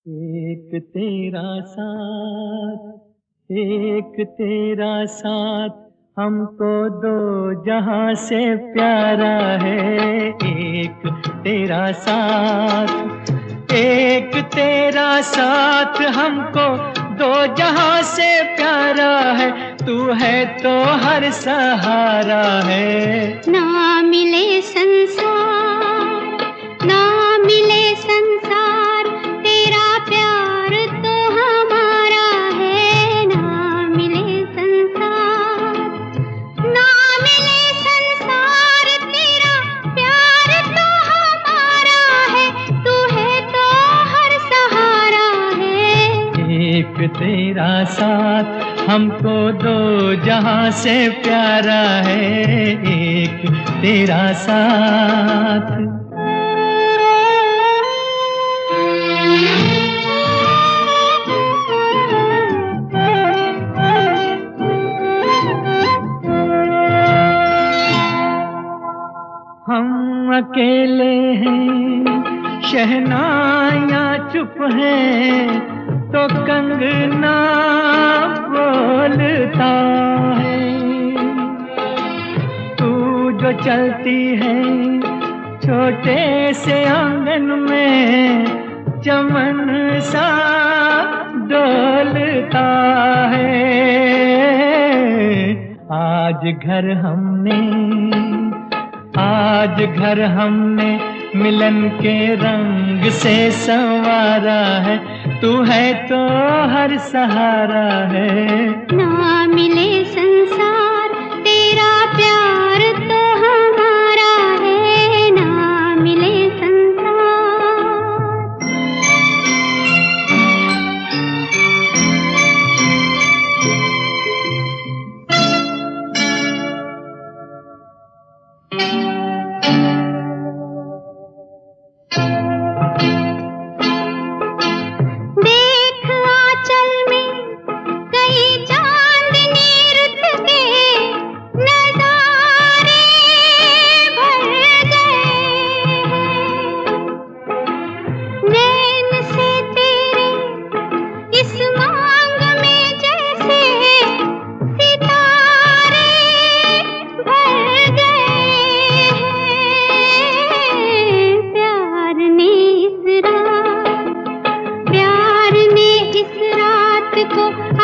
एक तेरा साथ, एक तेरा साथ हमको दो जहां से प्यारा है। एक तेरा साथ, एक तेरा साथ हमको दो जहां से प्यारा है। तू है तो हर सहारा है। ना मिले संसार, ना मिले संसार, तेरा प्यार तो हमारा है। ना मिले संसार, ना मिले संसार, तेरा प्यार तो हमारा है। तू है तो हर सहारा है। एक तेरा साथ हमको दो जहां से प्यारा है। एक तेरा साथ। हम अकेले हैं, शहनाइयाँ चुप हैं, तो कंगना बोलता है। तू जो चलती है छोटे से आंगन में, चमन सा डोलता है। आज घर हमने मिलन के रंग से संवारा है। तू है तो हर सहारा है। ना मिले संसार, तेरा प्यार तो हमारा है। ना मिले को